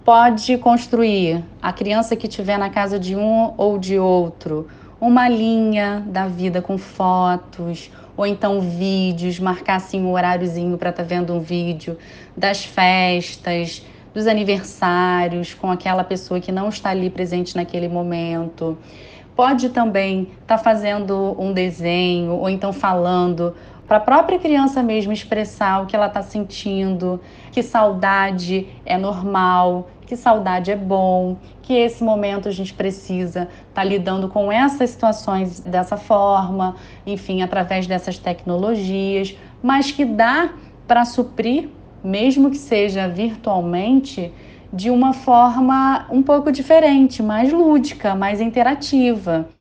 Pode construir, a criança que estiver na casa de um ou de outro, uma linha da vida com fotos, ou então vídeos, marcar assim um horáriozinho para estar vendo um vídeo das festas, dos aniversários, com aquela pessoa que não está ali presente naquele momento. Pode também estar fazendo um desenho ou então falando para a própria criança mesmo expressar o que ela está sentindo, que saudade é normal, que saudade é bom, que esse momento a gente precisa estar lidando com essas situações dessa forma, enfim, através dessas tecnologias, mas que dá para suprir, mesmo que seja virtualmente, de uma forma um pouco diferente, mais lúdica, mais interativa.